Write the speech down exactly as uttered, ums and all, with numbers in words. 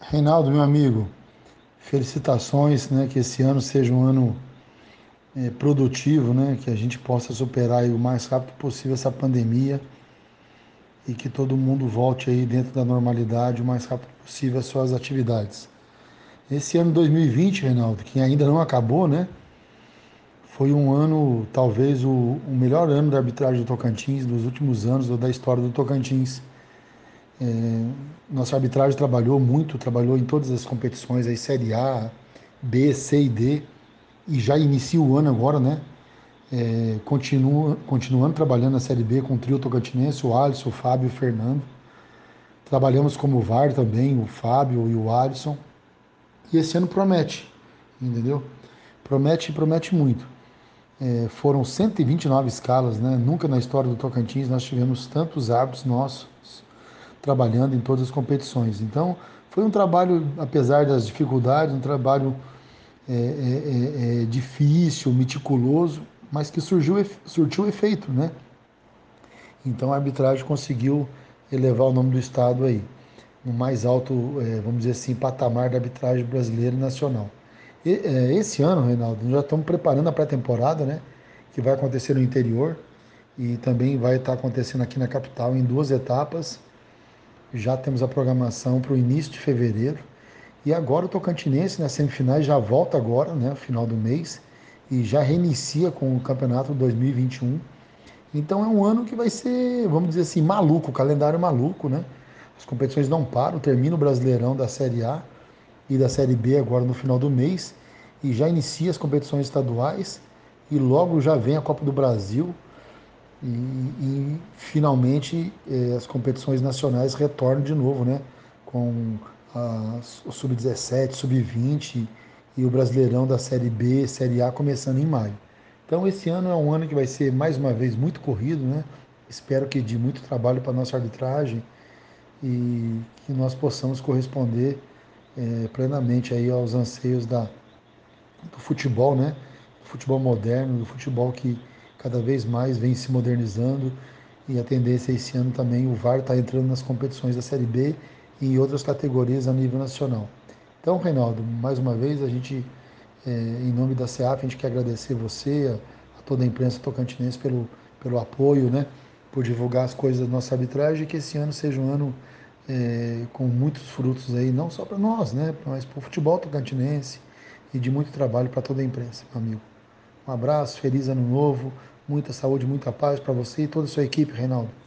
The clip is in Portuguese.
Reinaldo, meu amigo, felicitações, né? Que esse ano seja um ano eh, produtivo, né? Que a gente possa superar aí o mais rápido possível essa pandemia e que todo mundo volte aí dentro da normalidade o mais rápido possível às suas atividades. Esse ano dois mil e vinte, Reinaldo, que ainda não acabou, né? Foi um ano, talvez o, o melhor ano da arbitragem do Tocantins dos últimos anos ou da história do Tocantins. Nossa arbitragem trabalhou muito, trabalhou em todas as competições, aí Série A, B, C e D, e já inicia o ano agora, né? É, continua, continuando trabalhando na Série B com o trio tocantinense, o Alisson, o Fábio e o Fernando. Trabalhamos como V A R também, o Fábio e o Alisson. E esse ano promete, entendeu? Promete e promete muito. É, foram cento e vinte e nove escalas, né? Nunca na história do Tocantins nós tivemos tantos árbitros nossos trabalhando em todas as competições. Então, foi um trabalho, apesar das dificuldades, um trabalho é, é, é, é difícil, meticuloso, mas que surgiu, surtiu efeito, né? Então a arbitragem conseguiu elevar o nome do estado aí, no mais alto, é, vamos dizer assim, patamar da arbitragem brasileira e nacional. E, é, esse ano, Reinaldo, nós já estamos preparando a pré-temporada, né? Que vai acontecer no interior e também vai estar acontecendo aqui na capital em duas etapas. Já temos a programação para o início de fevereiro. E agora o Tocantinense nas semifinais já volta agora, né, no final do mês, e já reinicia com o campeonato dois mil e vinte e um. Então é um ano que vai ser, vamos dizer assim, maluco, o calendário maluco, né? As competições não param, termina o Brasileirão da Série A e da Série B agora no final do mês, e já inicia as competições estaduais, e logo já vem a Copa do Brasil, e, e finalmente eh, as competições nacionais retornam de novo, né? Com a, o sub dezessete, sub vinte e o Brasileirão da Série B, Série A começando em maio. Então esse ano é um ano que vai ser mais uma vez muito corrido, né? Espero que de muito trabalho para a nossa arbitragem e que nós possamos corresponder eh, plenamente aí aos anseios da, do futebol, né? Do futebol moderno, do futebol que cada vez mais vem se modernizando e a tendência esse ano também o V A R está entrando nas competições da Série B e em outras categorias a nível nacional. Então, Reinaldo, mais uma vez a gente, é, em nome da C E A F, a gente quer agradecer você, a, a toda a imprensa tocantinense pelo, pelo apoio, né? Por divulgar as coisas da nossa arbitragem e que esse ano seja um ano é, com muitos frutos aí, não só para nós, né? Mas para o futebol tocantinense e de muito trabalho para toda a imprensa, meu amigo. Um abraço, feliz ano novo, muita saúde, muita paz para você e toda a sua equipe, Reinaldo.